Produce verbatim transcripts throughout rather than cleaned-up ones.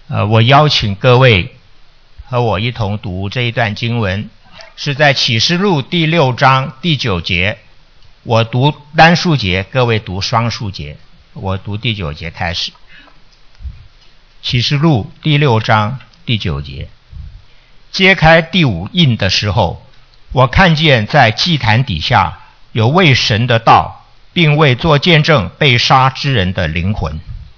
呃，我邀请各位和我一同读这一段经文，是在启示录第六章第九节。我读单数节，各位读双数节。我读第九节开始。启示录第六章第九节，揭开第五印的时候，我看见在祭坛底下有为神的道，并为作见证被杀之人的灵魂。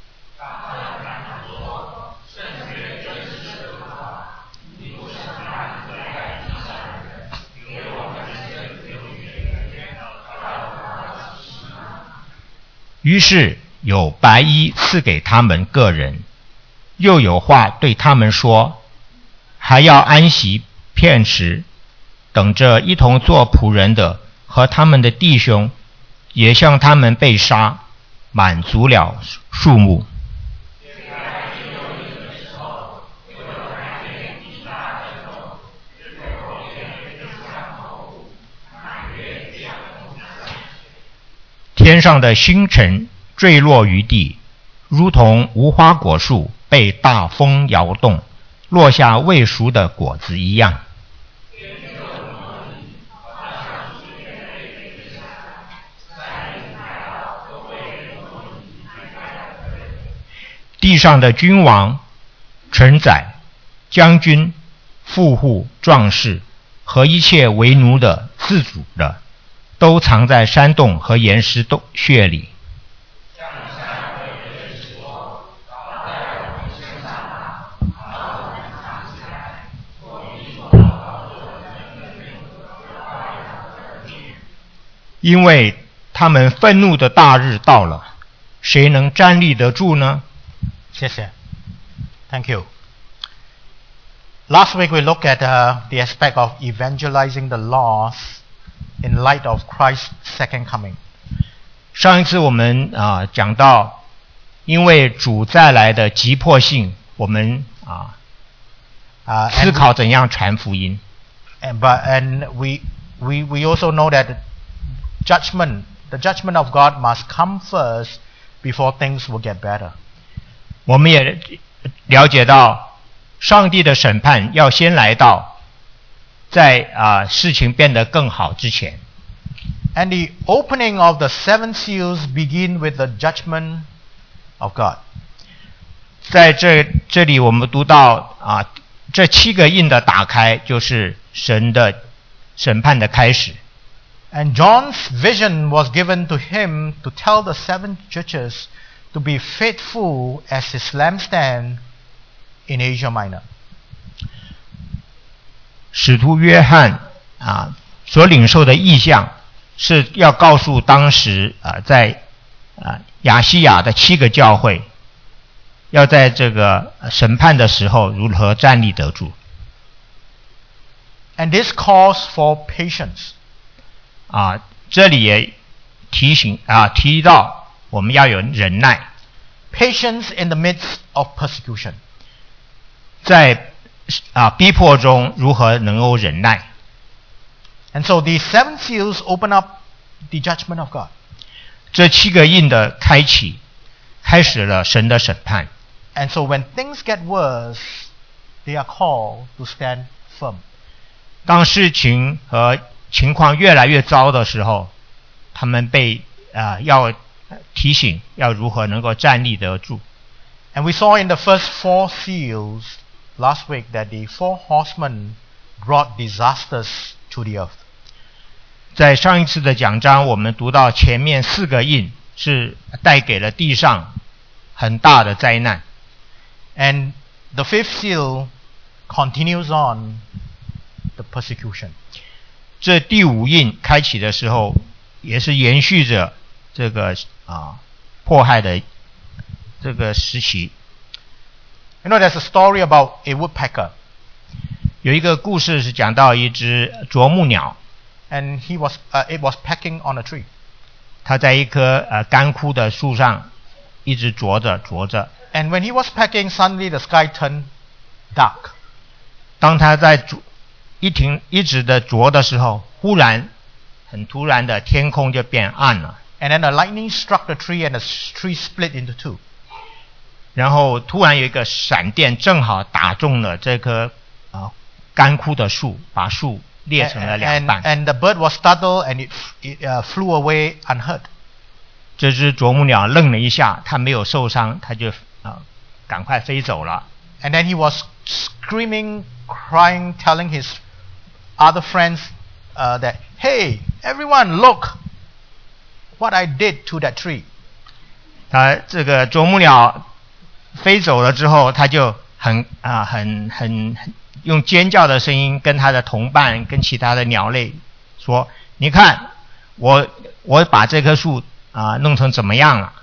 于是有白衣赐给他们个人，又有话对他们说，还要安息片时，等着一同做仆人的和他们的弟兄，也像他们被杀，满足了数目。天上的星辰坠落于地，如同无花果树被大风摇动，落下未熟的果子一样。地上的君王、臣宰、将军、富户、壮士和一切为奴的、自主的，都藏在山洞和岩石穴里。因为他们愤怒的大日到了，谁能站立得住呢？ 谢谢。Thank you. Last week we looked at uh, the aspect of evangelizing the lost in light of Christ's second coming. 上一次我们啊、呃、讲到，因为主再来的急迫性，我们啊、呃 uh, 思考怎样传福音。 And, but, and we, we, we also know that judgment, the judgment of God must come first before things will get better. 我们也了解到，上帝的审判要先来到，在啊、呃、事情变得更好之前。 And the opening of the seven seals begin with the judgment of God. 在这这里我们读到啊，这七个印的打开就是神的审判的开始。 And John's vision was given to him to tell the seven churches to be faithful as his lampstand in Asia Minor. 使徒约翰啊所领受的意象是要告诉当时啊在啊亚细亚的七个教会，要在这个审判的时候如何站立得住。 And this calls for patience. 啊，这里也提醒啊提到我们要有忍耐。 Patience in the midst of persecution. 在啊逼迫中如何能够忍耐。 And so the seven seals open up the judgment of God. 这七个印的开启，开始了神的审判。 And so when things get worse, they are called to stand firm. 当事情和情况越来越糟的时候，他们被啊、呃、要提醒要如何能够站立得住。 And we saw in the first four seals last week that the four horsemen brought disasters to the earth. 在上一次的讲章，我们读到前面四个印是带给了地上很大的灾难。 And the fifth seal continues on the persecution. 这第五印开启的时候，也是延续着这个啊迫害的这个时期。 You know, there's a story about a woodpecker. 有一个故事是讲到一只啄木鸟。 And he was, uh, it was pecking on a tree. 它在一棵呃干枯的树上一直啄着啄着。 And when he was pecking, suddenly the sky turned dark. 当他在一停一直的啄的时候，忽然很突然的天空就变暗了。 And then the lightning struck the tree and the tree split into two. 然后突然有一个闪电，正好打中了这棵啊干枯的树，把树裂成了两 And, 半。 and the bird was startled and it, it uh, flew away unhurt. 这只啄木鸟愣了一下，它没有受伤，它就啊赶快飞走了。 And then he was screaming, crying, telling his other friends uh, that, hey, everyone, look what I did to that tree. 它这个啄木鸟飞走了之后，它就很啊很很很用尖叫的声音跟它的同伴跟其他的鸟类说：“你看，我我把这棵树啊弄成怎么样了？”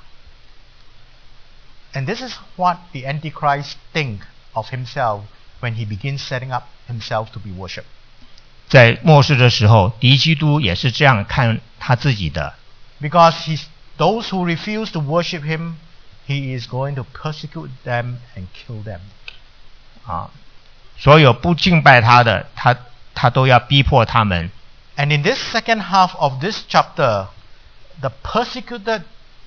And this is what the Antichrist think of himself when he begins setting up himself to be worshipped. 在末世的时候，敌基督也是这样看他自己的。 Because he's, those who refuse to worship him, he is going to persecute them and kill them. 啊，所有不敬拜他的，他他都要逼迫他们。 And in this second half of this chapter, the persecuted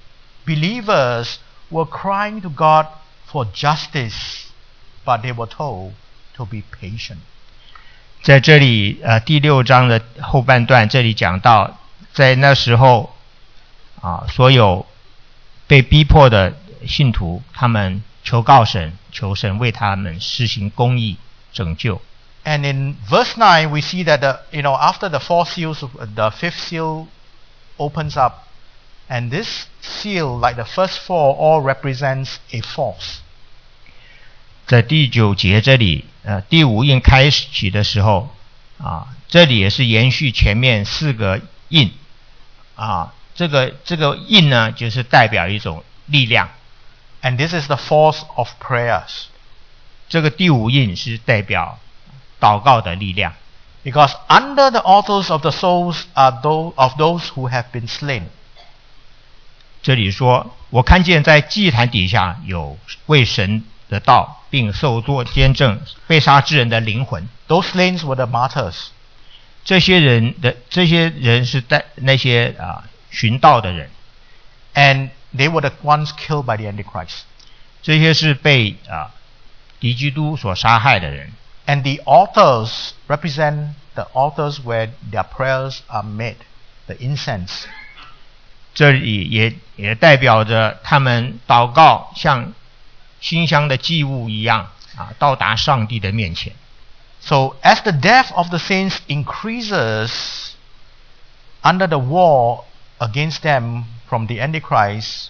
believers were crying to God for justice, but they were told to be patient. 在这里，呃，第六章的后半段，这里讲到，在那时候，啊，所有被逼迫的信徒，他们求告神，求神为他们施行公义、拯救。 And in verse nine, we see that the, you know, after the four seals, the fifth seal opens up, and this seal, like the first four, all represents a force. 在第九节这里，呃，第五印开启的时候，啊，这里也是延续前面四个印，啊，这个这个印呢，就是代表一种力量。 And this is the force of prayers. 这个第五印是代表祷告的力量。 Because under the altars of the souls are those of those who have been slain. 这里说，我看见在祭坛底下有为神的道并受作见证被杀之人的灵魂。 Those slain were the martyrs. 这些人的这些人是在那些啊寻道的人。 And they were the ones killed by the Antichrist. 这些是被啊敌基督所杀害的人。 And the altars represent the altars where their prayers are made, the incense. 这里也也代表着他们祷告像馨香的祭物一样啊，到达上帝的面前。 So as the death of the saints increases under the war against them from the Antichrist,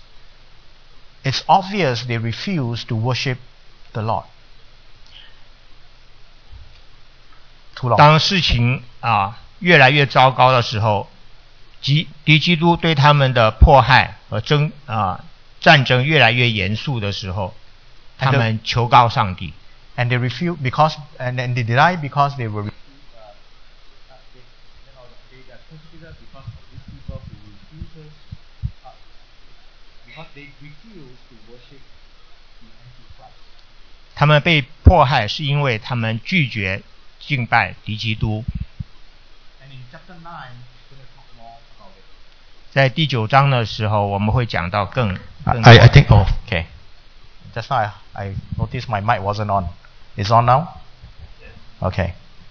it's obvious they refuse to worship the Lord. 当事情啊越来越糟糕的时候，敌敌基督对他们的迫害和争啊战争越来越严肃的时候，他们求告上帝。 And they refuse because and, and they deny because they were. Because they refuse to worship the Antichrist. 他们被迫害是因为他们拒绝敬拜敌基督。 And in chapter nine, we're going to talk more about it. 在第九章的时候，我们会讲到更。更 I, I think. Oh, okay. Just now I, I noticed my mic wasn't on. It's on now. Okay.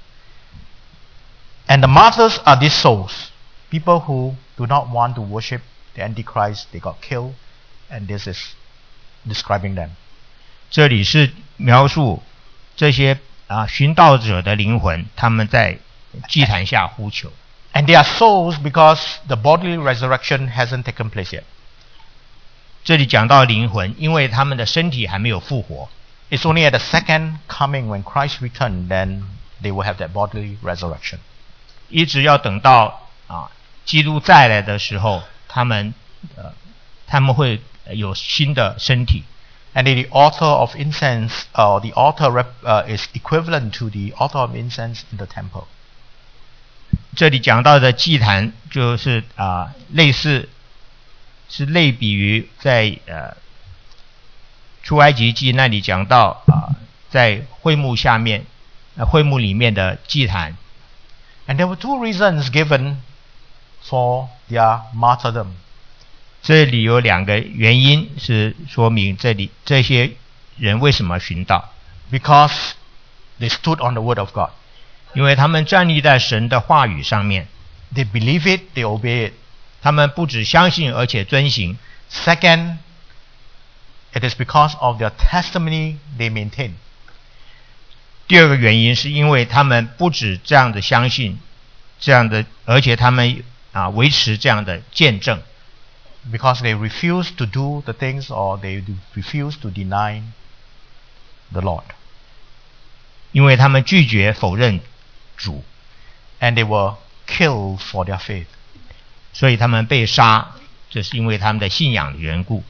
And the martyrs are these souls, people who do not want to worship the Antichrist. They got killed, and this is describing them. 这里是描述这些啊寻道者的灵魂，他们在祭坛下呼求。 And they are souls because the bodily resurrection hasn't taken place yet. 这里讲到灵魂，因为他们的身体还没有复活。 It's only at the second coming when Christ returns, then they will have that bodily resurrection. 一直要等到啊基督再来的时候，他们呃他们会有新的身体。 And the altar of incense, uh, the altar rep, uh, is equivalent to the altar of incense in the temple. 这里讲到的祭坛就是啊类似是类比于在呃出埃及记那里讲到啊在会幕下面呃会幕里面的祭坛。 And there were two reasons given for their martyrdom. 这里有两个原因是说明这里这些人为什么寻道？ Because they stood on the word of God. 因为他们站立在神的话语上面， They believe it, they obey it. 他们不只相信，而且遵行。 Second, it is because of their testimony they maintain. 第二个原因是因为他们不止这样的相信，这样的，而且他们啊维持这样的见证。 Because they refuse to do the things or they refuse to deny the Lord. 因为他们拒绝否认主， And they were killed for their faith. 所以他们被杀，这是因为他们的信仰的缘故。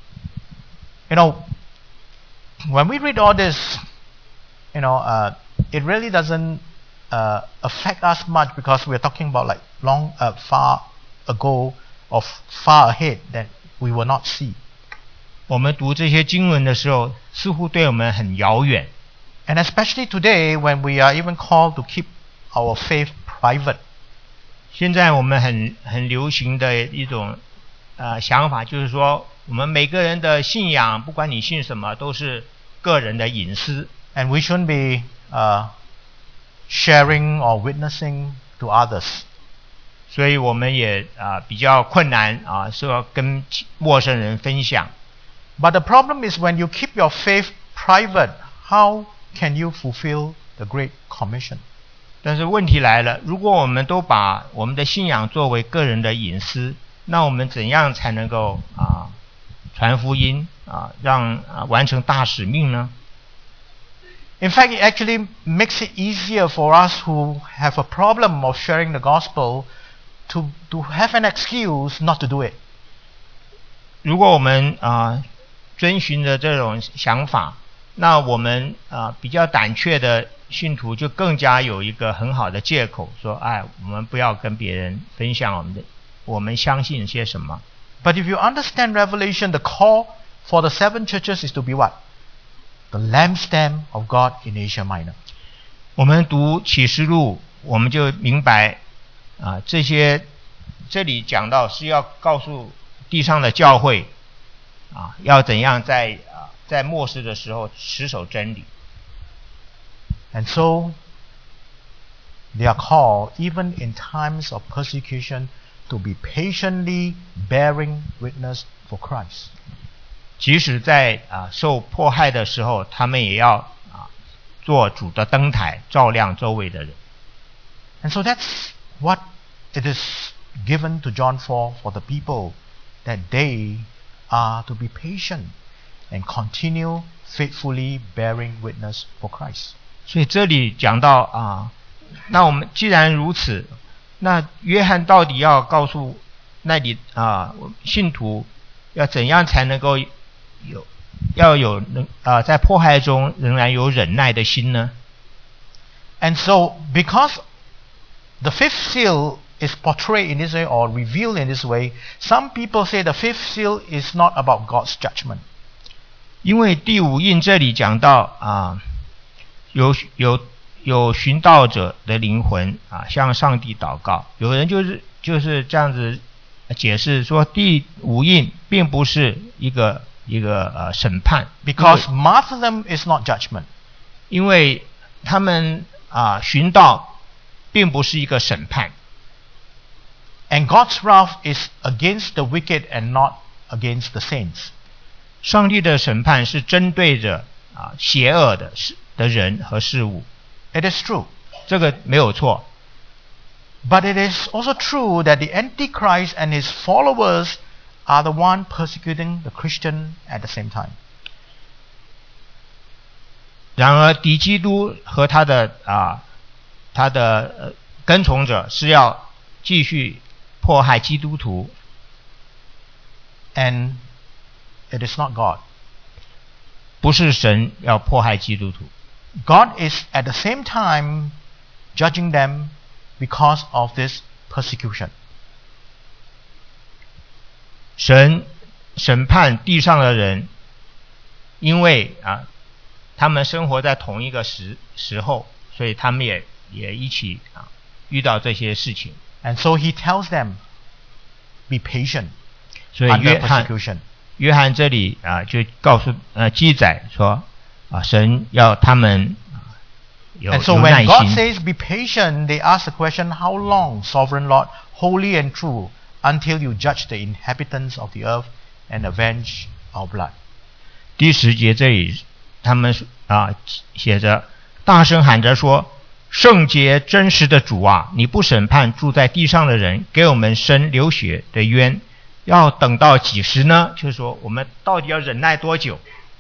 You know, when we read all this, you know, uh, it really doesn't uh, affect us much because we're talking about like long, uh, far ago or far ahead that we will not see. 我们读这些经文的时候，似乎对我们很遥远。 And especially today when we are even called to keep our faith private. 现在我们很很流行的一种呃想法，就是说我们每个人的信仰，不管你信什么，都是个人的隐私。 And we shouldn't be uh, sharing or witnessing to others. 所以我们也啊、呃、比较困难啊，说跟陌生人分享。 But the problem is when you keep your faith private, how can you fulfill the Great Commission? 但是问题来了，如果我们都把我们的信仰作为个人的隐私，那我们怎样才能够啊传福音啊，让啊完成大使命呢？ In fact, it actually makes it easier for us who have a problem of sharing the gospel to, to have an excuse not to do it. 如果我们啊遵循着这种想法，那我们啊比较胆怯的信徒就更加有一个很好的借口，说哎，我们不要跟别人分享我们的我们相信些什么。 But if you understand Revelation, the call for the seven churches is to be what? The lampstand of God in Asia Minor. 我们读启示录，我们就明白啊这些这里讲到是要告诉地上的教会啊要怎样在啊在末世的时候持守真理。 And so, they are called, even in times of persecution, to be patiently bearing witness for Christ. 即使在啊受迫害的时候，他们也要啊做主的灯台，照亮周围的人。 And so that's what it is given to John four for the people, that they are to be patient and continue faithfully bearing witness for Christ. 所以这里讲到啊，那我们既然如此，那约翰到底要告诉那里啊信徒要怎样才能够有要有啊在迫害中仍然有忍耐的心呢？ And so, because the fifth seal is portrayed in this way or revealed in this way, some people say the fifth seal is not about God's judgment. 因为第五印这里讲到啊，有有有寻道者的灵魂啊，向上帝祷告。有人就是就是这样子解释说，第五印并不是一个一个呃审判 Because martyrdom is not judgment. 因为他们啊寻道并不是一个审判。 And God's wrath is against the wicked and not against the saints. 上帝的审判是针对着啊邪恶的事的人和事物。 It is true. 这个没有错。 But it is also true that the Antichrist and his followers are the one persecuting the Christian at the same time. 然而敌基督和他的啊他的、呃、跟从者是要继续迫害基督徒。 And it is not God. 不是神要迫害基督徒。 God is at the same time judging them because of this persecution. 神审判地上的人，因为啊，他们生活在同一个时时候，所以他们也也一起啊遇到这些事情。 And so he tells them, be patient 所以 under 约翰 persecution. 约翰这里啊就告诉呃记载说啊，神要他们有 And so 有 when 耐 God 心。 says be patient, they ask the question, how long, sovereign Lord, holy and true, until you judge the inhabitants of the earth and avenge our blood? 第十节这里他们啊写着，大声喊着说，圣洁真实的主啊，你不审判住在地上的人，给我们伸流血的冤，要等到几时呢？就是说我们到底要忍耐多久？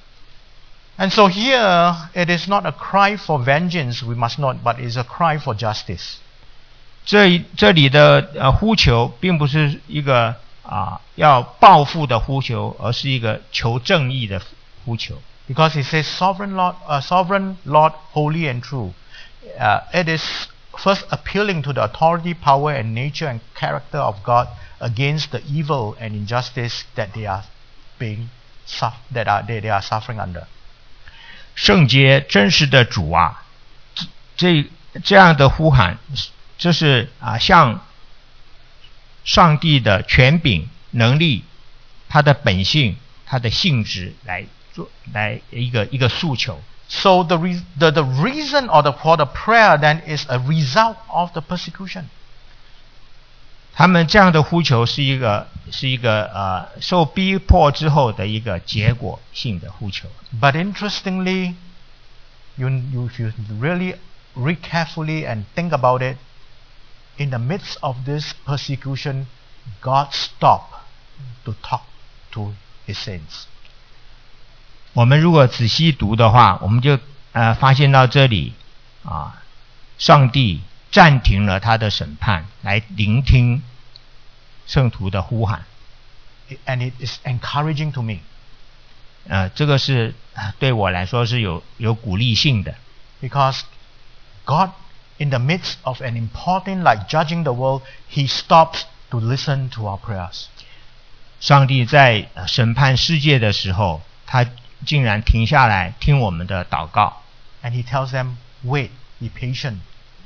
And so here, it is not a cry for vengeance, we must not, but it is a cry for justice. 这这里的呃呼求并不是一个啊要报复的呼求，而是一个求正义的呼求。 Because he says, sovereign Lord, uh, sovereign Lord, holy and true. Uh, it is first appealing to the authority, power, and nature and character of God against the evil and injustice that they are being suff- that are they, they are suffering under. 圣洁真实的主啊，这这样的呼喊，这是啊向上帝的权柄、能力、他的本性、他的性质来做来一个一个诉求。 So the, re- the the reason or the for the prayer then is a result of the persecution. 他们这样的呼求是一个是一个呃受逼迫之后的一个结果性的呼求。 But interestingly, you, you, if you really read carefully and think about it, in the midst of this persecution, God stopped to talk to his saints. 我们如果仔细读的话，我们就呃发现到这里啊，上帝暂停了他的审判，来聆听圣徒的呼喊。 And it is encouraging to me. 呃，这个是对我来说是有有鼓励性的。 Because God, in the midst of an important like judging the world, he stops to listen to our prayers. 上帝在审判世界的时候，他竟然停下来听我们的祷告。 And he tells them, wait, be patient.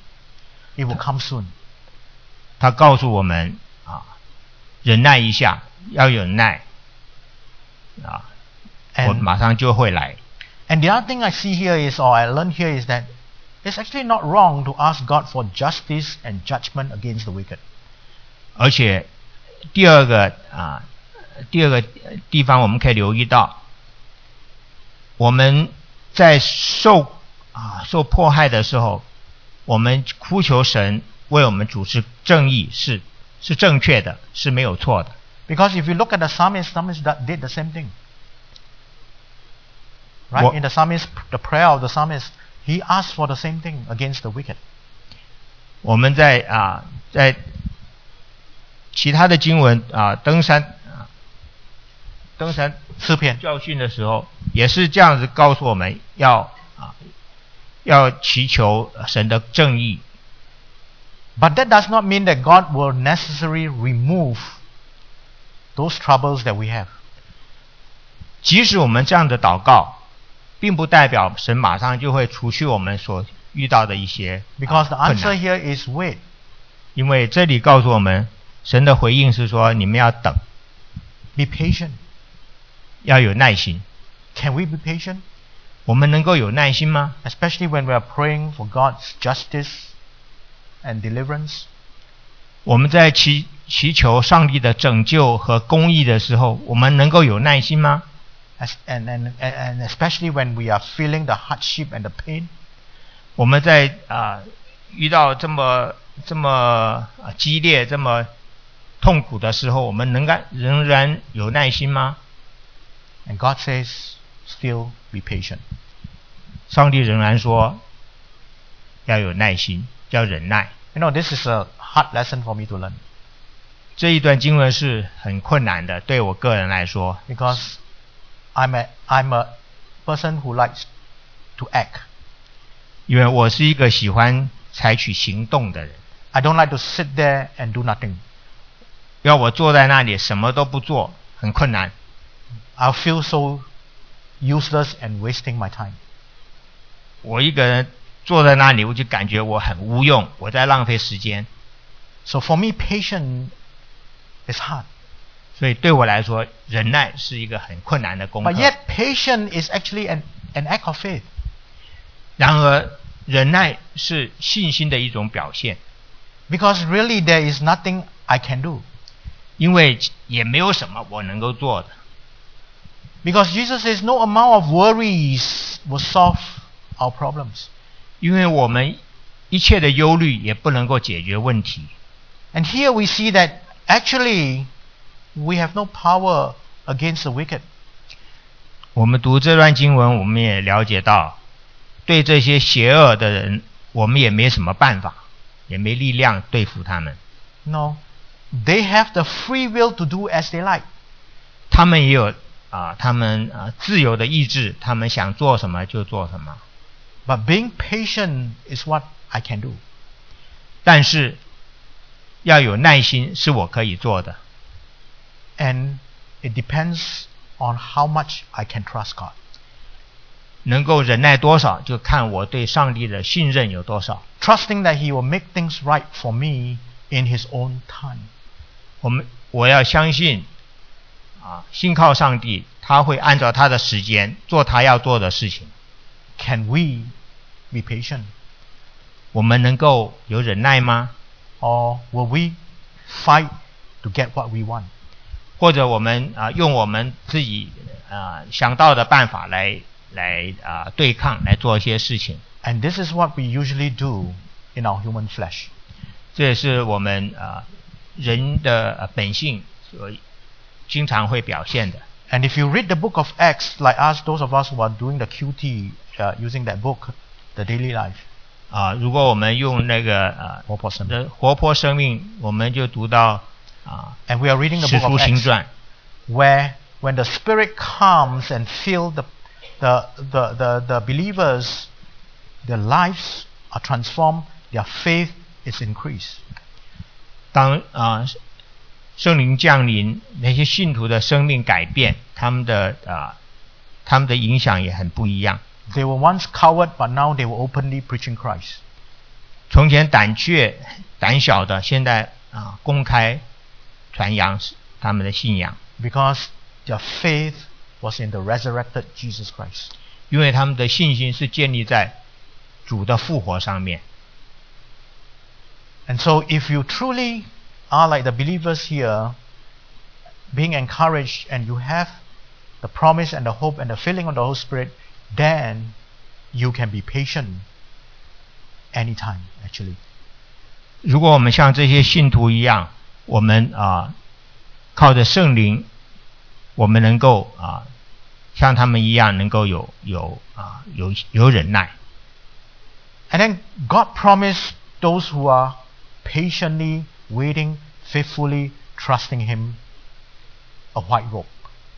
It will come soon. 他告诉我们啊，忍耐一下，要有忍耐啊，我 And, 马上就会来。 and the other thing I see here is, or I learn here is that it's actually not wrong to ask God for justice and judgment against the wicked. 而且第二个啊，第二个地方我们可以留意到，我们在受啊受迫害的时候，我们呼求神为我们主持正义是是正确的，是没有错的。 Because if you look at the psalmist, psalmist that did the same thing. Right? What- In the psalmist, the prayer of the psalmist, he asked for the same thing against the wicked. 我们在啊在其他的经文啊登山啊登山诗篇。 教训的时候，也是这样子告诉我们要啊要祈求神的正义。 But that does not mean that God will necessarily remove those troubles that we have. 即使我们这样的祷告，并不代表神马上就会除去我们所遇到的一些 Because the 困 answer 难。 here is wait. 因为这里告诉我们，神的回应是说，你们要等， Be patient. 要有耐心。 Can we be patient? 我们能够有耐心吗？ Especially when we are praying for God's justice and deliverance. 我们在祈祈求上帝的拯救和公义的时候，我们能够有耐心吗？ As, and, and, and especially when we are feeling the hardship and the pain. 我们在啊、呃、遇到这么这么呃激烈、这么痛苦的时候，我们能干仍然有耐心吗？ And God says, still be patient. 上帝仍然说要有耐心，要忍耐。 You know, this is a hard lesson for me to learn. 这一段经文是很困难的，对我个人来说， Because I'm a, I'm a person who likes to act. 因为我是一个喜欢采取行动的人。 I don't like to sit there and do nothing. 要我坐在那里什么都不做，很困难。 I'll feel so useless and wasting my time. 我一个人坐在那里，我就感觉我很无用，我在浪费时间。 So for me, patience is hard. 所以对我来说，忍耐是一个很困难的功课。 But yet, patience is actually an, an act of faith. 然而，忍耐是信心的一种表现。 Because really there is nothing I can do. 因为也没有什么我能够做的。 Because Jesus says no amount of worries will solve our problems. 因为我们一切的忧虑也不能够解决问题。 And here we see that actually we have no power against the wicked. 我们读这段经文，我们也了解到，对这些邪恶的人，我们也没什么办法，也没力量对付他们。 No, they have the free will to do as they like. 他们也有啊，他们啊自由的意志，他们想做什么就做什么。 But being patient is what I can do. 但是要有耐心是我可以做的。 And it depends on how much I can trust God. 能够忍耐多少，就看我对上帝的信任有多少。 Trusting that He will make things right for me in His own time. 我们我要相信啊，信靠上帝，他会按照他的时间做他要做的事情。 Can we be patient? 我们能够有忍耐吗？ Or will we fight to get what we want? 或者我们啊用我们自己啊想到的办法来来啊对抗，来做一些事情。 And this is what we usually do in our human flesh. 这也是我们啊人的本性所经常会表现的。 And if you read the book of Acts, like us, those of us who are doing the Q T uh, using that book, the daily life. 啊，如果我们用那个啊活泼生命， 活泼生命，我们就读到啊 And we are reading the 使 book of 徒行 Acts, 传， where when the Spirit comes and fills the, the, the, the, the believers, their lives are transformed, their faith is increased. 当啊圣灵降临，那些信徒的生命改变，他们的啊他们的影响也很不一样。 They were once coward, but now they were openly preaching Christ. 从前胆怯、胆小的，现在啊公开传扬他们的信仰， Because their faith was in the resurrected Jesus Christ. 因为他们的信心是建立在主的复活上面。 And so if you truly are like the believers here, being encouraged, and you have the promise and the hope and the filling of the Holy Spirit, then you can be patient anytime, actually. 如果我们像这些信徒一样，我们啊靠着圣灵，我们能够啊像他们一样，能够有有啊有有忍耐。 And then God promised those who are patiently waiting, faithfully trusting Him, a white robe.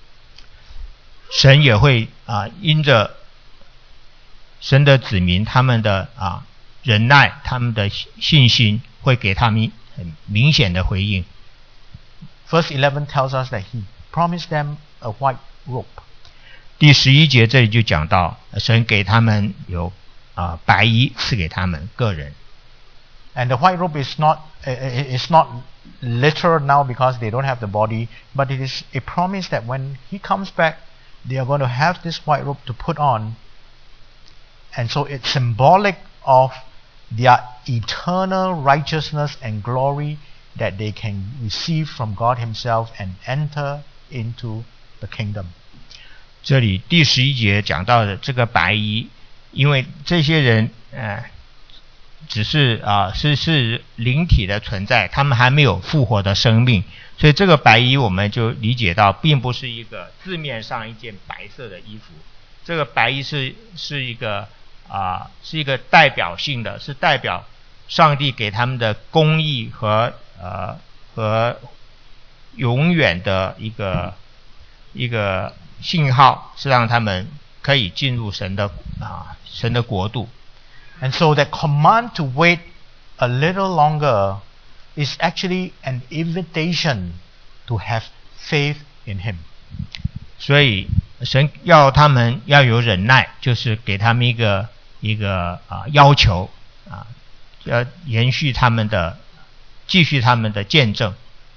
神也会啊因着神的子民他们的啊忍耐，他们的信心，会给他们很明显的回应。 Verse eleven tells us that He promised them a white robe. 第十一节这里就讲到，神给他们有啊白衣赐给他们个人。 And the white robe is not it's not literal now because they don't have the body, but it is a promise that when He comes back, they are going to have this white robe to put on. And so it's symbolic of their eternal righteousness and glory that they can receive from God Himself and enter into the kingdom. 这里第十一节讲到的这个白衣，因为这些人呃只是啊、呃、是是灵体的存在，他们还没有复活的生命，所以这个白衣我们就理解到，并不是一个字面上一件白色的衣服，这个白衣是是一个啊、呃、是一个代表性的，是代表上帝给他们的公义和呃和永远的一个一个信号，是让他们可以进入神的啊神的国度。 And so that command to wait a little longer is actually an invitation to have faith in Him. 所以神要他们要有忍耐，就是给他们一个一个啊要求啊，要延续他们的，继续他们的见证。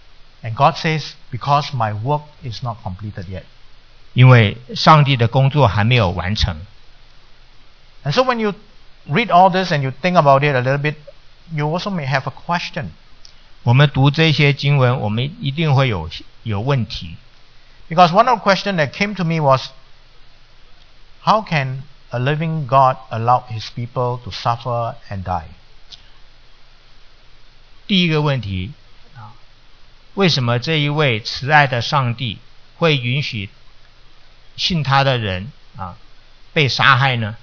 And God says, because my work is not completed yet. 因为上帝的工作还没有完成。 And so when you read all this and you think about it a little bit, you also may have a question. 我们读这些经文，我们一定会有有问题。 Because one of the questions that came to me was, how can a living God allow his people to suffer and die? 第一个问题，为什么这一位慈爱的上帝会允许信他的人啊被杀害呢？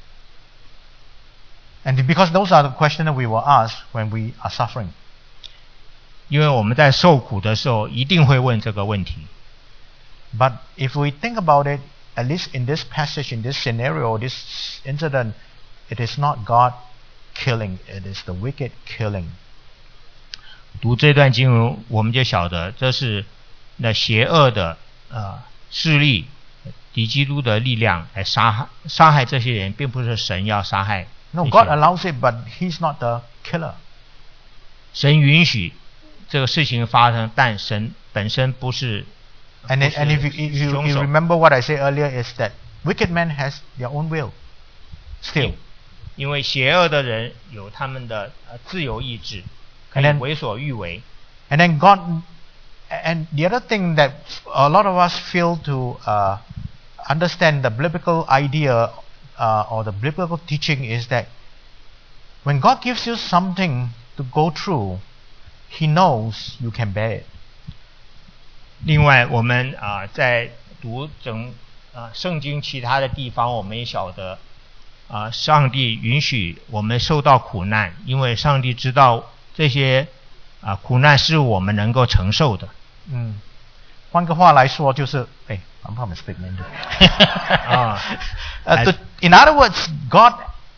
And because those are the questions that we will ask when we are suffering. 因为我们在受苦的时候一定会问这个问题。 But if we think about it, at least in this passage, in this scenario, this incident, it is not God killing, it is the wicked killing. 读这段经文，我们就晓得这是那邪恶的呃势力、敌基督的力量来杀害杀害这些人，并不是神要杀害。 No, God allows it, but He's not the killer. 神允许这个事情发生，但神本身不是。 And, it, and if, you, if you, you remember what I said earlier, is that wicked men has their own will. Still. 因为邪恶的人有他们的自由意志，可以为所欲为。 And then God, and the other thing that a lot of us fail to uh, understand the biblical idea uh, or the biblical teaching is that when God gives you something to go through, He knows you can bear it. 另外，我们啊、呃、在读整啊、呃、圣经其他的地方，我们也晓得啊、呃，上帝允许我们受到苦难，因为上帝知道这些啊、呃、苦难是我们能够承受的。 嗯，换个话来说就是，哎 ，I'm from speak Mandarin 啊，呃， in other words, God,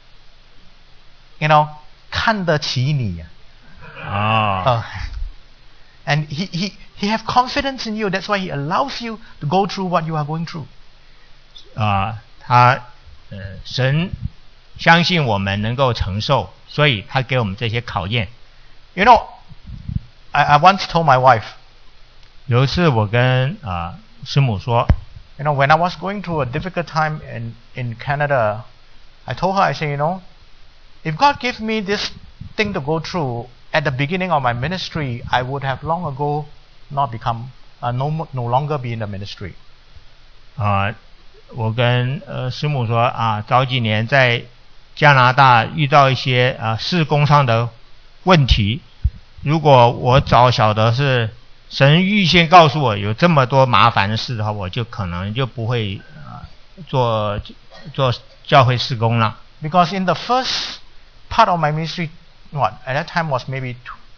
you know, 看得起你呀。 啊。Uh, and he he he have confidence in you. That's why he allows you to go through what you are going through. 啊，他呃，神相信我们能够承受，所以他给我们这些考验。 You know, I I once told my wife. 有一次我跟啊、呃、师母说。 You know, when I was going through a difficult time in in Canada, I told her, I say, you know, if God gave me this thing to go through at the beginning of my ministry, I would have long ago not become, uh, no no longer be in the ministry. 啊、呃，我跟呃师母说啊，早几年在加拿大遇到一些啊事工上的问题，如果我早晓得是神预先告诉我有这么多麻烦的事的话，我就可能就不会啊、呃、做做教会事工了。 Because in the first part of my ministry, what at that time was maybe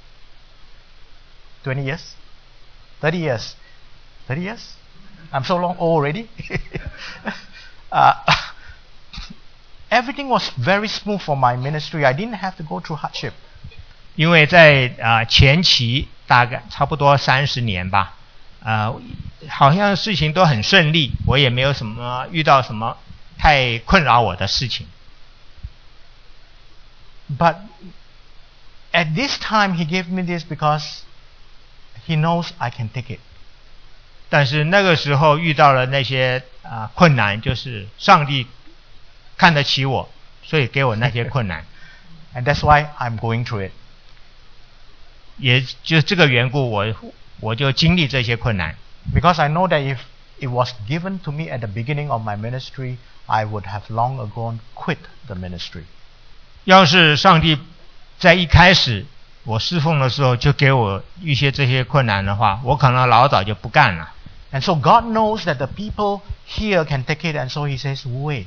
twenty years, thirty years, thirty years. I'm so long old already. uh, everything was very smooth for my ministry. I didn't have to go through hardship. 因为在啊、呃、前期大概差不多三十年吧，啊、呃，好像事情都很顺利，我也没有什么遇到什么太困扰我的事情。 But at this time, He gave me this because He knows I can take it. 但是那个时候遇到了那些啊、呃、困难，就是上帝看得起我，所以给我那些困难。 And that's why I'm going through it. 也就这个缘故，我我就经历这些困难。 Because I know that if it was given to me at the beginning of my ministry, I would have long ago quit the ministry. 要是上帝在一开始我侍奉的时候就给我一些这些困难的话，我可能老早就不干了。 And so God knows that the people here can take it, and so He says, "Wait."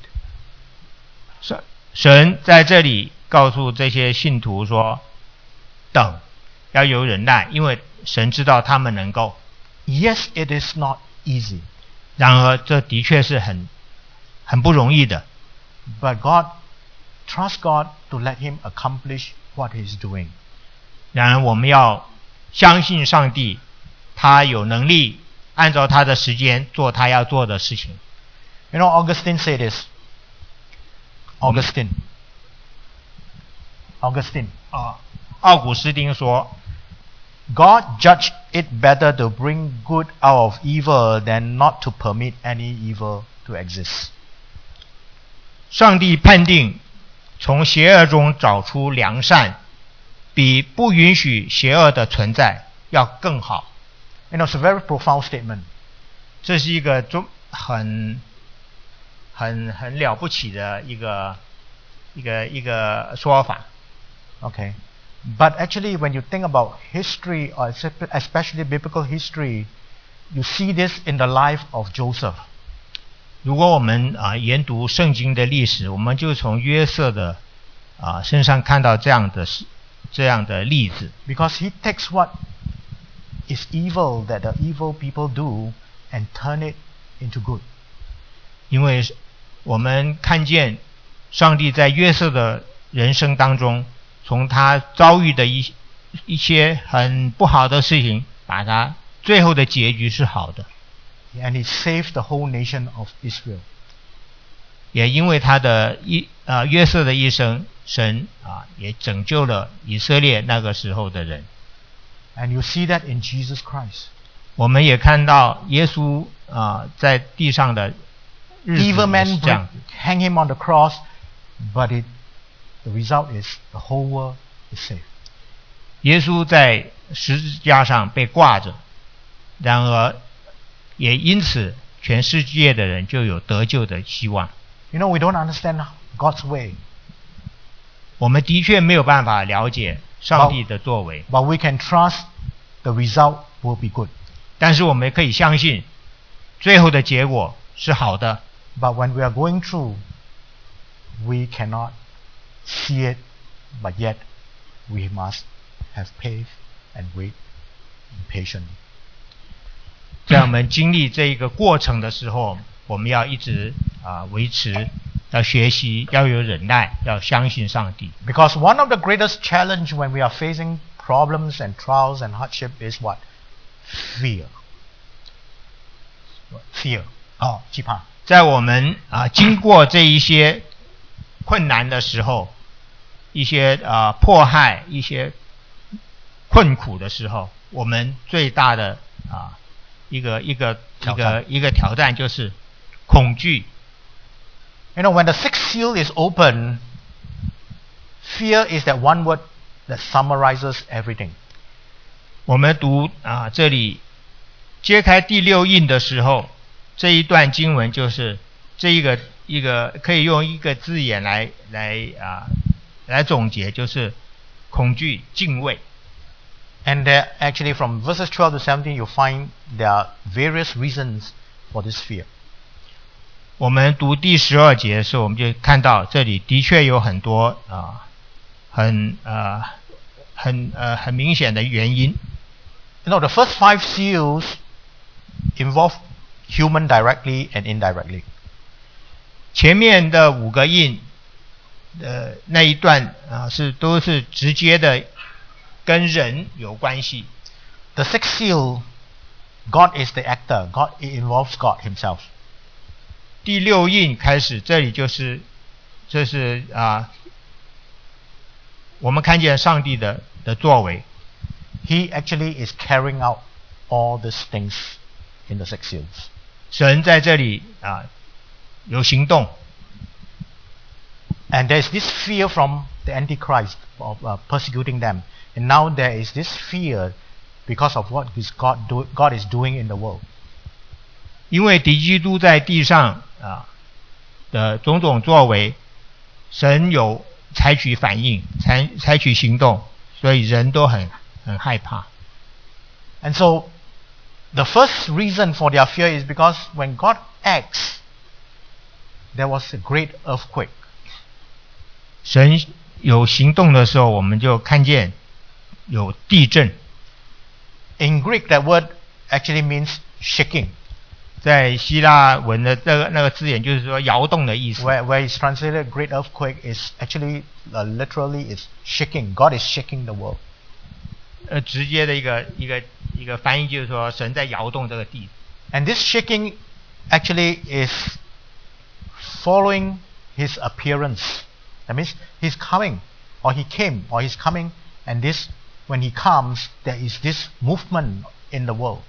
神在这里告诉这些信徒说：“等。”要有忍耐，因为神知道他们能够。 Yes, it is not easy. 然而，这的确是很很不容易的。 But God, trust God to let Him accomplish what He's doing. 然而，我们要相信上帝，他有能力按照他的时间做他要做的事情。 You know, Augustine said this. Augustine. Augustine. 啊，奥古斯丁说。 God judged it better to bring good out of evil than not to permit any evil to exist. 上帝判定从邪恶中找出良善，比不允许邪恶的存在要更好。 You know, it's a very profound statement. 这是一个中很很很了不起的一个一个一个说法。 Okay. But actually, when you think about history, or especially biblical history, you see this in the life of Joseph. 如果我们啊研读圣经的历史，我们就从约瑟的啊身上看到这样的这样的例子。 Because he takes what is evil that the evil people do and turn it into good. 因为我们看见上帝在约瑟的人生当中，从他遭遇的一一些很不好的事情，把他最后的结局是好的。 And he saved the whole nation of Israel. 也因为他的一啊约瑟的一生，神啊也拯救了以色列那个时候的人。 And you see that in Jesus Christ. 我们也看到耶稣啊在地上的日子 Evil 也 men 是这样子。 hang him on the cross, but it, the result is the whole world is saved. 耶稣在十字架上被挂着，然而也因此全世界的人就有得救的希望。 You know, we don't understand God's way. 我们的确没有办法了解上帝的作为， But we can trust the result will be good. 但是我们可以相信最后的结果是好的。 But when we are going through, we cannot see it, but yet we must have faith and wait patiently. 在我们经历这一个过程的时候，我们要一直啊维持，要学习，要有忍耐，要相信上帝。 Because one of the greatest challenge when we are facing problems and trials and hardship is what? Fear. Fear. 哦，惧怕。 在我们啊经过这一些困难的时候，一些啊迫害，一些困苦的时候，我们最大的啊一个一个一个一个挑战就是恐惧。 You know, when the sixth seal is open, fear is that one word that summarizes everything. 我们读啊这里揭开第六印的时候，这一段经文就是这一个一个可以用一个字眼来来啊来总结，就是恐惧、敬畏。 And there, actually from verses twelve to seventeen, you find there are various reasons for this fear. 我们读第十二节的时候，我们就看到这里的确有很多啊很呃很呃很明显的原因。 You know, the first five seals involve human directly and indirectly. 前面的五个印呃那一段啊是都是直接的跟人有关系。 The sixth seal, God is the actor. God, it involves God himself. 第六印开始，这里就是这是啊我们看见上帝的的作为。 He actually is carrying out all these things in the six seals. 神在这里啊有行动。 And there is this fear from the Antichrist of uh, persecuting them. And now there is this fear because of what is God, do, God is doing in the world. 因为敌基督在地上啊的种种作为，神有采取反应，采采取行动，所以人都很很害怕。 And so the first reason for their fear is because when God acts, there was a great earthquake. 神有行动的时候，我们就看见有地震。 In Greek, that word actually means shaking. 在希腊文的这个那个字眼就是说摇动的意思。 Where, where it's translated great earthquake is actually, uh, literally is shaking. God is shaking the world. 呃，直接的一个一个一个翻译就是说神在摇动这个地。 And this shaking actually is following his appearance. That means he's coming, or he came, or he's coming, and this when he comes, there is this movement in the world.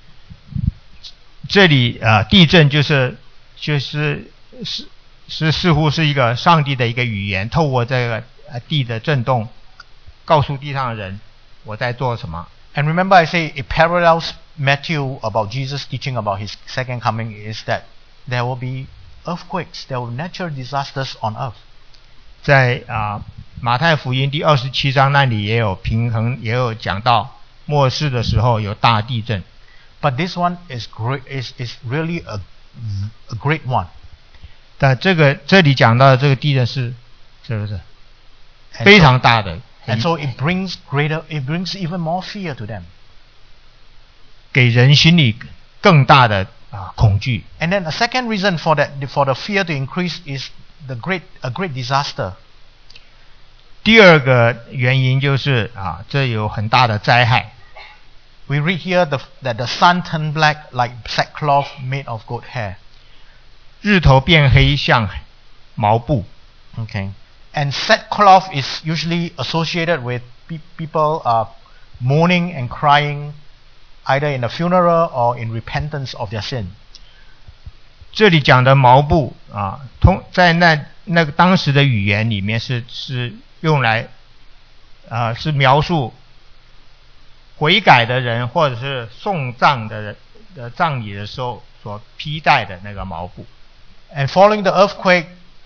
这里呃，地震就是就是是是似乎是一个上帝的一个语言，透过这个呃地的震动，告诉地上的人我在做什么。 And remember, I say it parallels Matthew about Jesus teaching about his second coming is that there will be earthquakes, there will be natural disasters on earth. 在啊、呃、马太福音第二十七章那里也有平衡，也有讲到末世的时候有大地震。 But this one is great, is is really a a great one. 但这个这里讲到的这个地震是是不是非常大的？ And so it brings greater, it brings even more fear to them. 给人心里更大的啊恐惧。 And then a second reason for that, for the fear to increase is the great, a great disaster. 第二个原因就是啊，这有很大的灾害。 We read here the, that the sun turned black like sackcloth made of goat hair. 日头变黑像毛布。 Okay. And sackcloth is usually associated with pe- people uh, mourning and crying either in a funeral or in repentance of their sin. 这里讲的毛布啊，通在那那个当时的语言里面是是用来啊是描述悔改的人或者是送葬的人的葬礼的时候所披戴的那个毛布。 And following the earthquake,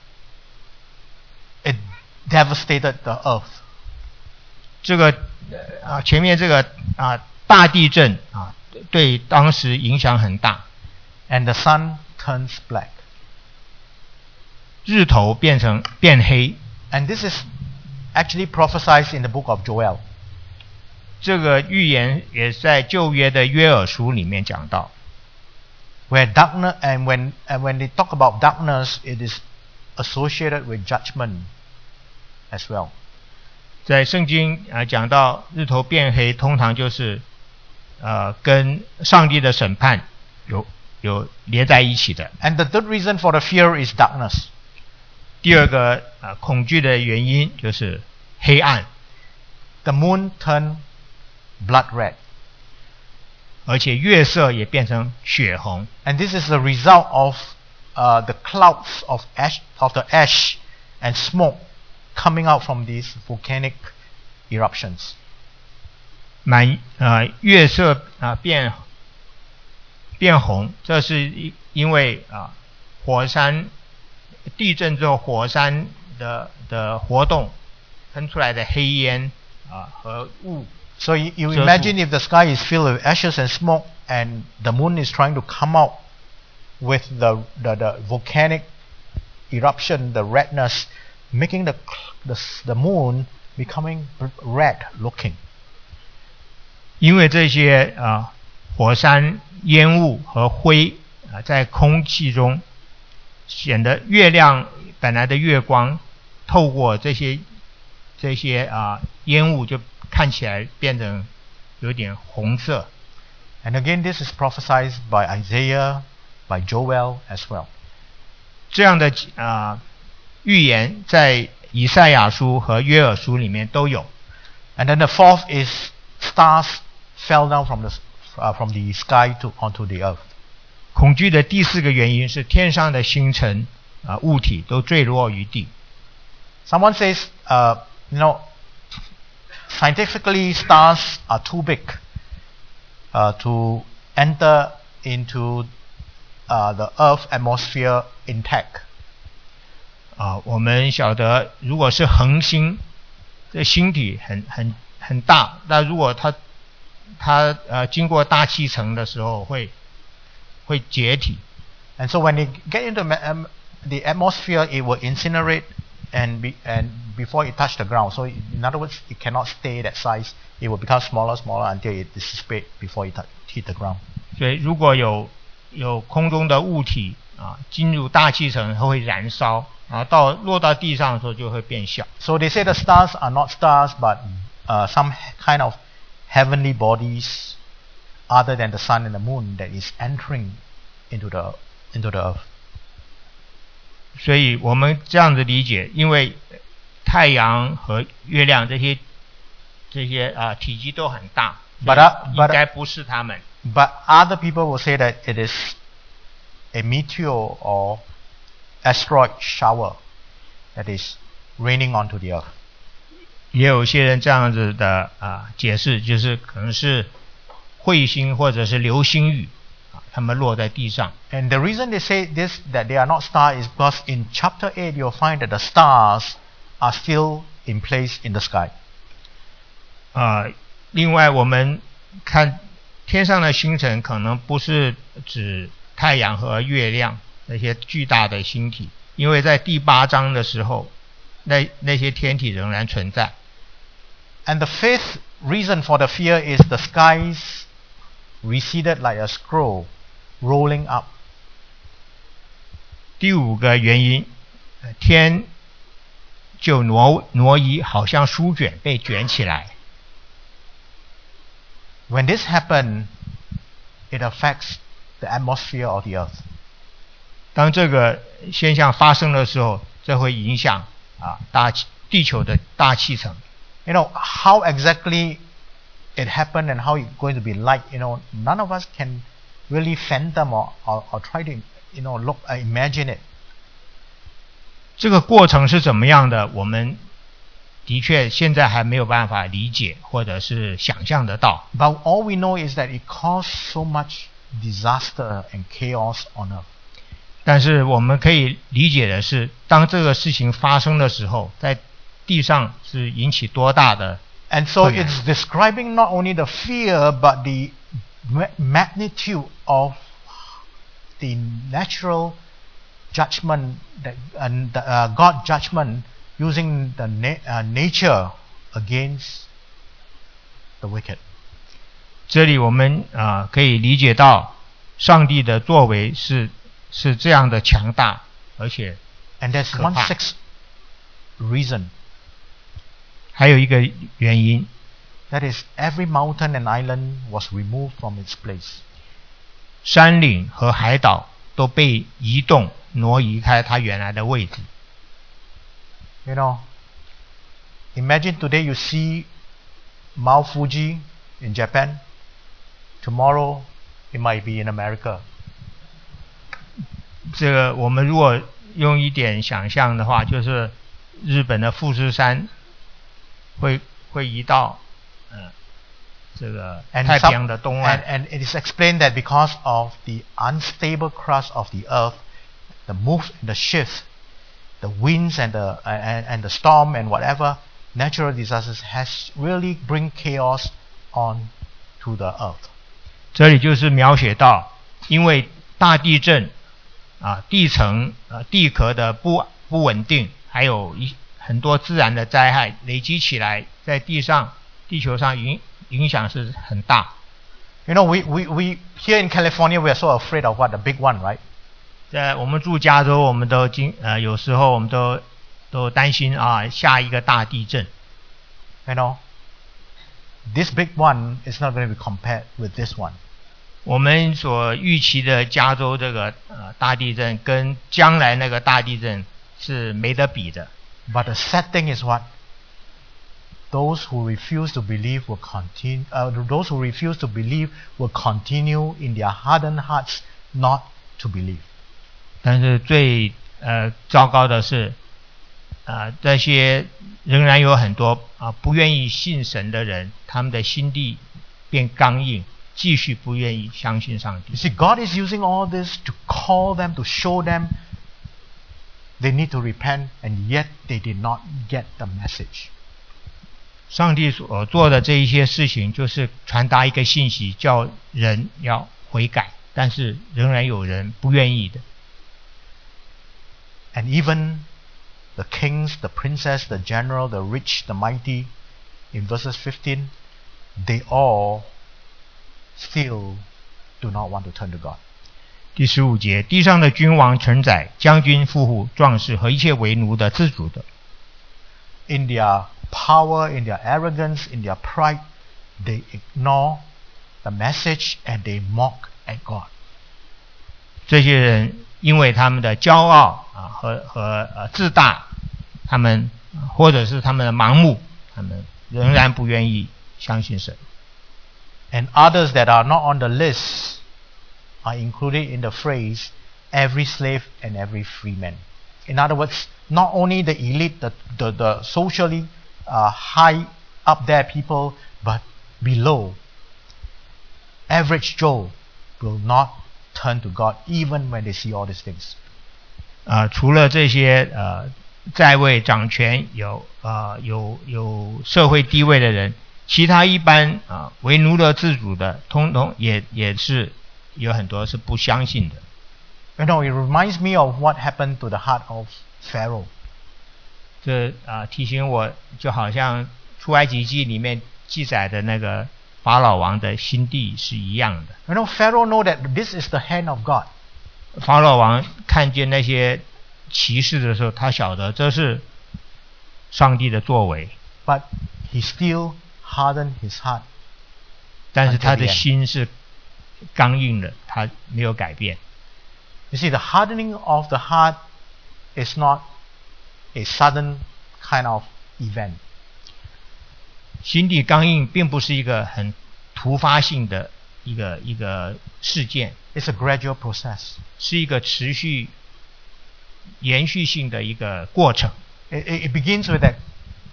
it devastated the earth. 这个啊前面这个啊大地震啊对当时影响很大。 And the sun turns black. 日头变成变黑。 And this is actually prophesied in the book of Joel. 这个预言也在旧约的约珥书里面讲到。 Where darkness, and when and when they talk about darkness, it is associated with judgment as well. 在圣经啊讲到日头变黑，通常就是呃跟上帝的审判有有连在一起的。 And the third reason for the fear is darkness. 第二个啊、呃、恐惧的原因就是黑暗。 The moon turned blood red. 而且月色也变成血红。 And this is the result of uh, the clouds of ash, of the ash and smoke coming out from these volcanic eruptions. 满啊、呃、月色啊、呃、变变红，这是因为啊、呃、火山地震之后火山的的活动喷出来的黑烟啊、呃、和雾。 So you, you imagine if the sky is filled with ashes and smoke and the moon is trying to come out with the, the, the volcanic eruption, the redness, making the, the, the moon becoming red looking. 因为这些啊、呃、火山烟雾和灰啊、呃、在空气中，显得月亮本来的月光透过这些这些啊、呃、烟雾就看起来变成有点红色。 And again, this is prophesied by Isaiah, by Joel as well. 这样的啊、呃、预言在以赛亚书和约珥书里面都有。 And then the fourth is stars fell down from the uh, from the sky to onto the earth. 恐惧的第四个原因是天上的星辰啊、呃、物体都坠落于地。 Someone says, uh, you know, scientifically stars are too big uh, to enter into uh, the Earth atmosphere intact. 啊，我们晓得，如果是恒星，这星体很很很大，那如果它它呃经过大气层的时候会会解体。 And so when they get into um, the atmosphere, it will incinerate and be, and before it touch the ground. So in other words, it cannot stay that size. It will become smaller, smaller until it dissipates before it hit the ground. 所以如果有有空中的物体啊进入大气层，它会燃烧。 然后到落到地上的时候就会变小。 So they say the stars are not stars, but uh, some kind of heavenly bodies other than the sun and the moon that is entering into the into the earth. 所以我们这样子理解，因为太阳和月亮这些这些啊、呃、体积都很大， But, uh, 应 but, 该不是他们。 but other people will say that it is a meteor or asteroid shower that is raining onto the earth. 也有些人这样子的啊、呃、解释，就是可能是彗星或者是流星雨啊，它们落在地上。 And the reason they say this, that they are not stars, is because in chapter eight you'll find that the stars are still in place in the sky. 啊、呃，另外我们看天上的星辰，可能不是指太阳和月亮那些巨大的星体，因为在第八章的时候，那那些天体仍然存在。 And the fifth reason for the fear is the skies receded like a scroll rolling up. 第五个原因，天就挪挪移，好像书卷被卷起来。 When this happens, it affects the atmosphere of the earth. 当这个现象发生的时候，这会影响啊大气地球的大气层。 You know, how exactly it happened and how it's going to be like, you know, none of us can really fathom or, or, or try to, you know, look, uh, imagine it. 这个过程是怎么样的，我们的确现在还没有办法理解或者是想象得到。 But all we know is that it caused so much disaster and chaos on earth. 但是我们可以理解的是，当这个事情发生的时候，在地上是引起多大的。 And so it's describing not only the fear but the magnitude of the natural judgment that and the, uh, God judgment using the na- uh, nature against the wicked. 这里我们啊、呃、可以理解到上帝的作为是是这样的强大，而且 And there's one sixth reason. 还有一个原因， That is, every mountain and island was removed from its place. 山岭和海岛都被移动挪移开它原来的位置。 You know, imagine today you see Mount Fuji in Japan. Tomorrow it might be in America. 这个我们如果用一点想象的话，就是日本的富士山会会移到呃这个太平洋的东岸。 And, and it is explained that because of the unstable crust of the earth, the moves and the shifts, the winds and the and, and the storm and whatever natural disasters has really bring chaos on to the earth. 这里就是描写到，因为大地震啊，地层呃地壳的不不稳定，还有一很多自然的灾害累积起来，在地上地球上影影响是很大。 You know, we, we, we here in California we are so afraid of what the big one, right? 在我们住加州，我们都经呃有时候我们都都担心啊下一个大地震。 You know, this big one is not going to be compared with this one. 我们所预期的加州这个呃大地震跟将来那个大地震是没得比的。 But the sad thing is what? Those who refuse to believe will continue. Uh, those who refuse to believe will continue in their hardened hearts not to believe. 但是最呃糟糕的是，啊、呃、这些仍然有很多啊、呃、不愿意信神的人，他们的心地变刚硬，继续不愿意相信上帝。 You see, God is using all this to call them, to show them they need to repent, and yet they did not get the message. 上帝所做的这一些事情，就是传达一个信息，叫人要悔改，但是仍然有人不愿意的。 And even the kings, the princes, the general, the rich, the mighty, in verses fifteen, they all still do not want to turn to God. 第十五节，地上的君王、臣宰、将军、富户、壮士和一切为奴的、自主的。 In their power, in their arrogance, in their pride, they ignore the message and they mock at God. 这些人因为他们的骄傲啊和和呃自大，他们或者是他们的盲目，他们仍然不愿意相信神。 And others that are not on the list are included in the phrase every slave and every free man. In other words, not only the elite, the, the, the socially uh, high up there people, but below, average Joe will not turn to God even when they see all these things. 啊、呃，除了这些呃在位掌权有啊、呃、有有社会地位的人，其他一般啊、呃、为奴的自主的，通通也也是有很多是不相信的。 You know, it reminds me of what happened to the heart of Pharaoh. 这啊、呃、提醒我，就好像出埃及记里面记载的那个法老王的心地是一样的。 You know, Pharaoh know that this is the hand of God. 法老王看见那些骑士的时候，他晓得这是上帝的作为。 But he still hardened his heart. 但是他的心是刚硬的，他没有改变。 You see, the hardening of the heart is not a sudden kind of event. 心地刚硬并不是一个很突发性的一个一个事件。 It's a gradual process. 是一个持续、延续性的一个过程。 It, it begins with that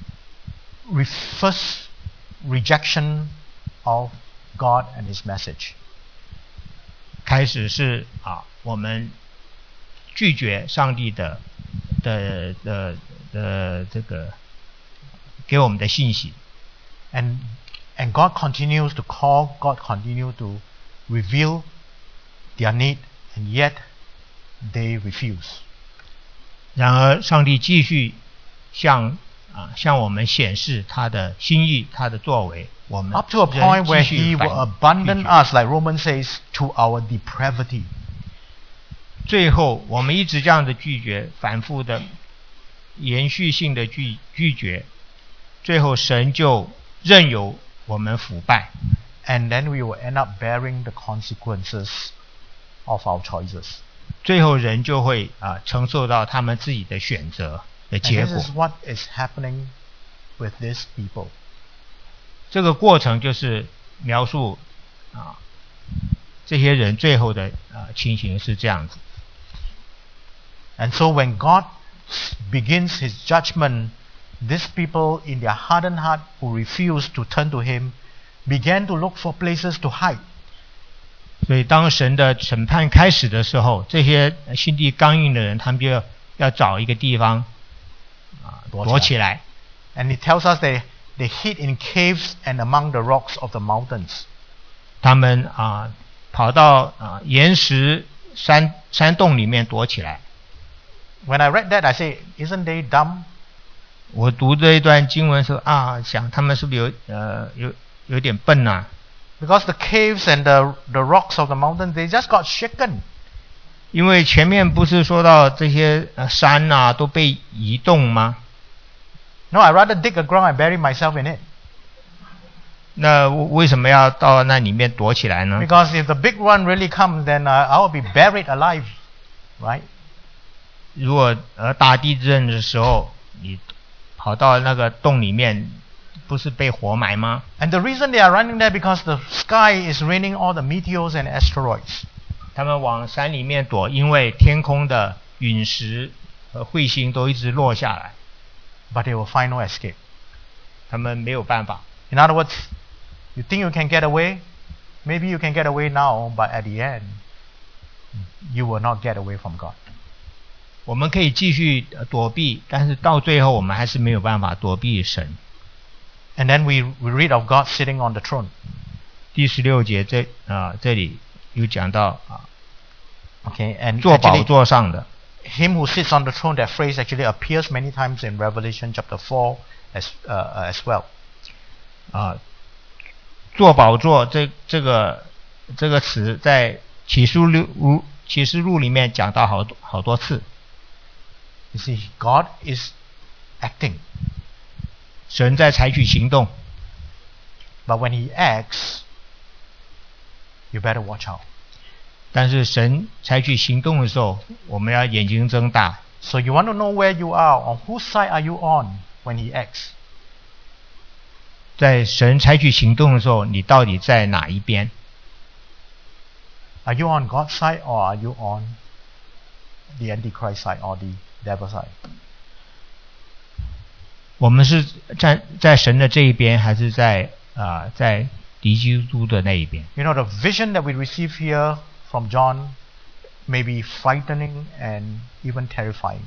first rejection of God and His message. 开始是啊，我们拒绝上帝的的的的这个给我们的信息。 And and God continues to call. God continues to reveal their need, and yet they refuse. 然而，上帝继续向啊向我们显示他的心意、他的作为。我们 up to a point where He will abandon us, like Romans says, to our depravity. 最后，我们一直这样的拒绝，反复的、延续性的拒拒绝，最后神就任由我们腐败。 And then we will end up bearing the consequences of our choices. 最后人就会啊承受到他们自己的选择的结果。 And this is what is happening with these people. 这个过程就是描述啊这些人最后的啊情形是这样子。 And so when God begins His judgment, these people in their hardened heart who refuse to turn to Him began to look for places to hide. 所以当神的审判开始的时候，这些心地刚硬的人，他们就要要找一个地方啊躲起来。 And He tells us they they hid in caves and among the rocks of the mountains. 他们啊跑到啊岩石山山洞里面躲起来。 When I read that, I say, isn't they dumb? 我读这一段经文时候啊，想他们是不是有呃有有点笨啊？ Because the caves and the the rocks of the mountain, they just got shaken. 因为前面不是说到这些山啊都被移动吗？ No, I rather dig a ground and bury myself in it. 那为什么要到那里面躲起来呢？ Because if the big one really comes, then uh, I will be buried alive, right? 如果呃大地震的时候，你跑到那个洞里面，不是被活埋吗？ And the reason they are running there because the sky is raining all the meteors and asteroids. 他们往山里面躲，因为天空的陨石和彗星都一直落下来。 But they will find no escape. 他们没有办法。 In other words, you think you can get away? Maybe you can get away now, but at the end, you will not get away from God. 我们可以继续躲避，但是到最后我们还是没有办法躲避神。 And then we we read of God sitting on the throne. 第十六节这啊、呃、这里有讲到啊， Okay, and 坐宝 actually, 座上的 Him who sits on the throne, that phrase actually appears many times in Revelation chapter four as uh, as well. 啊，坐宝座这这个这个词在启示录启示录里面讲到好多好多次。 You see, God is acting. 神在采取行动。 But when He acts, you better watch out. 但是神采取行动的时候，我们要眼睛睁大。 So you want to know where you are, on whose side are you on when He acts? 在神采取行动的时候，你到底在哪一边？ Are you on God's side or are you on the Antichrist side or the devil side? 我们是站在神的这一边，还是在啊、呃、在敌基督的那一边？ You know, the vision that we receive here from John may be frightening and even terrifying.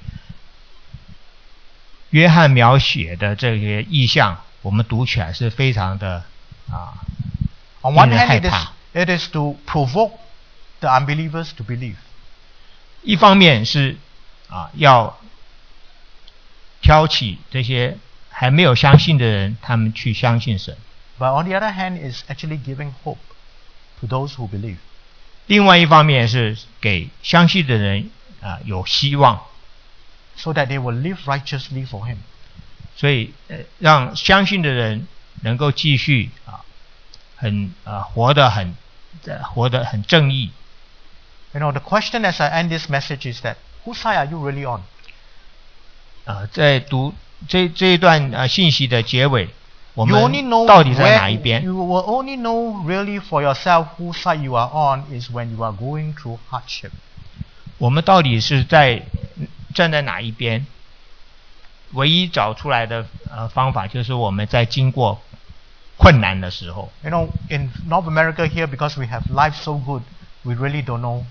约翰描写的这些意象，我们读起来是非常的啊， On one 令人 hand, 害 it is, 怕。 it is to provoke the unbelievers to believe. 一方面是啊要挑起这些还没有相信的人，他们去相信神。 But on the other hand, it's actually giving hope to those who believe. 另外一方面是给相信的人啊有希望， So that they will live righteously for Him. 所以呃让相信的人能够继续啊很啊活得很呃活得很正义。 You know, the question as I end this message is that, whose side are you really on? 啊，在读这这一段呃信息的结尾，我 You only 们 know 到底在哪 where 一边？ you will only know really for yourself whose side you are on is when you are going through hardship. 我们到底是在站在哪一边？唯一找出来的呃方法就是我们在经过困难的时候。 You know, in North America here, because we have life so good, we really don't know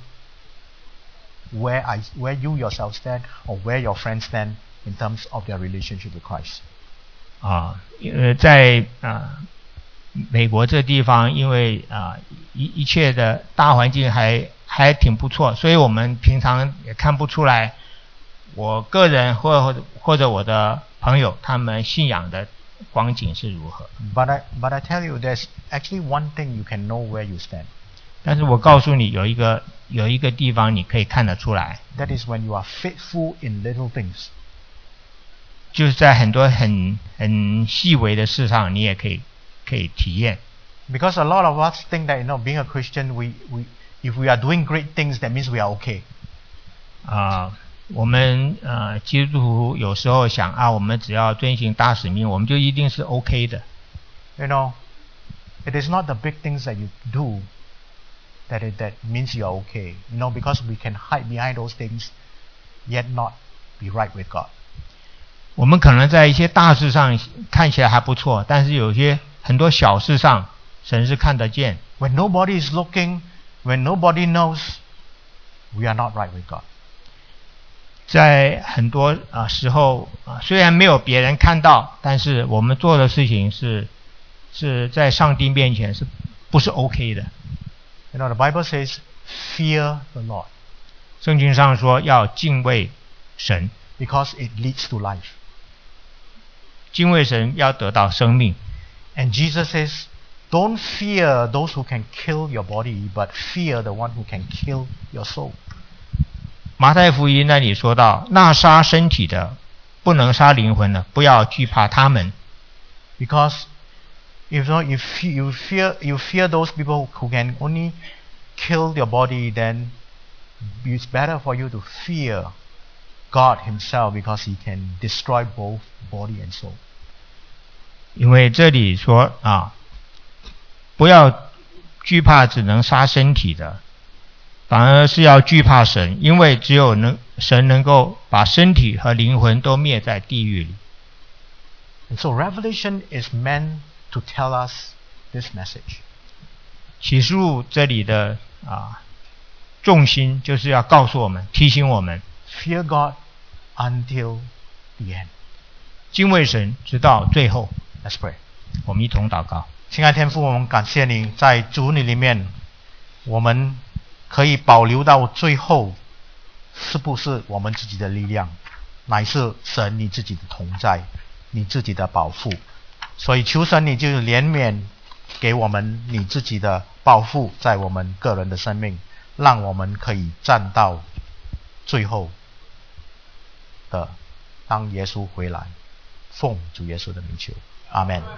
where I, where you yourself stand or where your friends stand in terms of their relationship with Christ. 啊，因为在啊美国这地方，因为啊一一切的大环境还还挺不错，所以我们平常也看不出来，我个人或或者我的朋友他们信仰的光景是如何。 But I, but I tell you, there's actually one thing you can know where you stand. 但是我告诉你，有一个有一个地方你可以看得出来， That is when you are faithful in little things. 就是在很多很很细微的事上，你也可以可以体验。 Because a lot of us think that, you know, being a Christian, we, we, if we are doing great things, that means we are okay. 啊、我们呃基督徒有时候想啊，我们只要遵行大使命，我们就一定是 OK 的。 You know, it is not the big things that you do that it, that means you are okay. You know, because we can hide behind those things, yet not be right with God. 我们可能在一些大事上看起来还不错，但是有些很多小事上，神是看得见。 When nobody is looking, when nobody knows, we are not right with God. 在很多啊、呃、时候啊、呃，虽然没有别人看到，但是我们做的事情是是在上帝面前是不是 OK 的？ You know, the Bible says, fear the Lord, 圣经上说要敬畏神， because it leads to life. 敬畏神要得到生命。 And Jesus says, don't fear those who can kill your body, but fear the one who can kill your soul. 马太福音那里说到，那杀身体的不能杀灵魂的，不要惧怕他们。 Because if not, if you fear, you fear those people who can only kill your body, then it's better for you to fear God Himself, because He can destroy both body and soul. 因为这里说啊，不要惧怕只能杀身体的，反而是要惧怕神，因为只有能神能够把身体和灵魂都灭在地狱里。 And so Revelation is meant to tell us this message. 启示录这里的啊重心就是要告诉我们，提醒我们 Fear God until the end. 敬畏神直到最后。 Let's pray. 我们一同祷告。 亲爱的天父，我们感谢你，在主你里面，我们可以保留到最后，是不是我们自己的力量，乃是神你自己的同在，你自己的保护。所以求神你就怜悯给我们你自己的保护，在我们个人的生命，让我们可以站到最后的，当耶稣回来，奉主耶稣的名求，阿们。